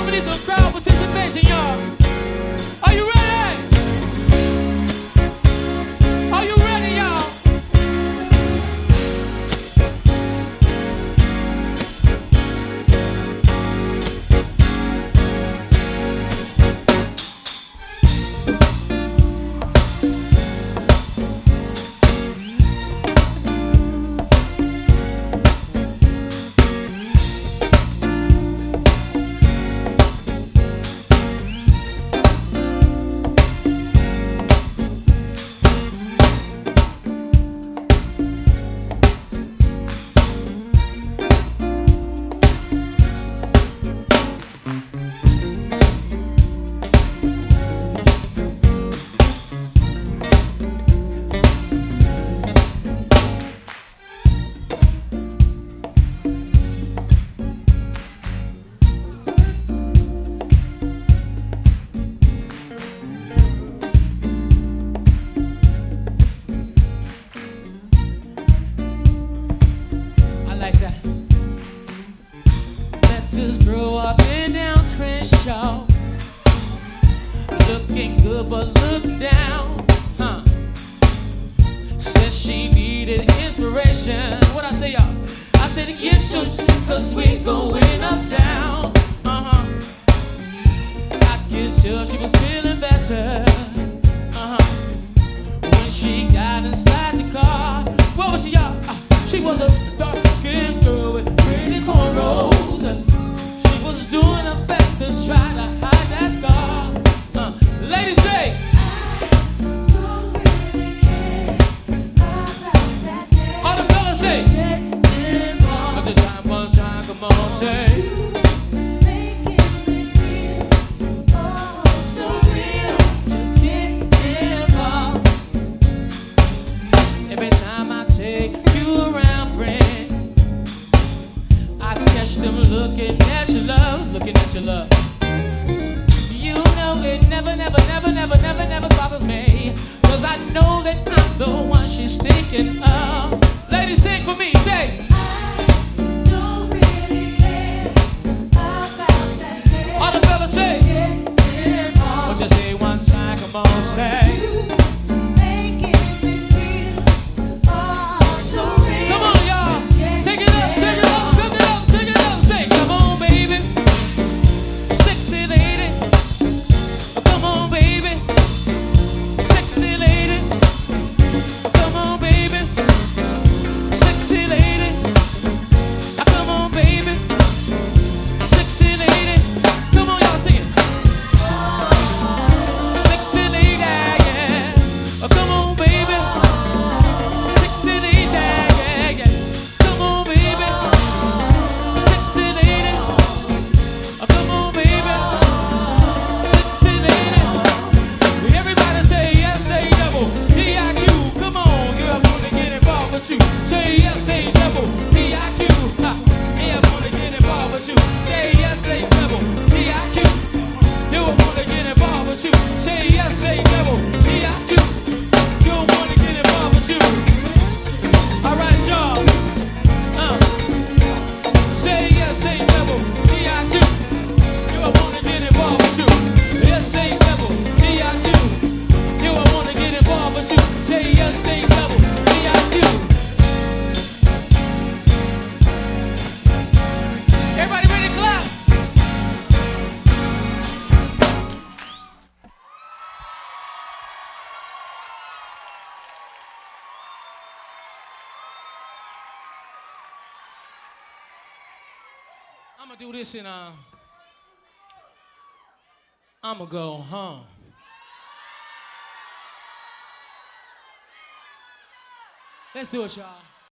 We need some crowd participation, y'all. Are you ready? Are you ready, y'all? Grow up and down Crenshaw, looking good but looking down, Said she needed inspiration. What I say, y'all? I said get your shit, cause we going uptown. I could tell she was feeling better, when she got inside the car. What was she, y'all? She was a dark-skinned girl with pretty cornrows. Was doing her best to try to hide that scar. Ladies say, I don't really care about that day. All the fellas say, but the time, one time, come on, say. Making me feel oh so real. Just get involved. Every time I take you around, friend, I catch them looking at your love, looking at your love. You know it never, never, never, never, never, never bothers me, cause I know that I'm the one she's thinking of. Ladies, sing for me, say, I don't really care about that day. All the fellas say, won't you say one time, come on, say. I'm gonna do this and I'm gonna go home. Let's do it, y'all.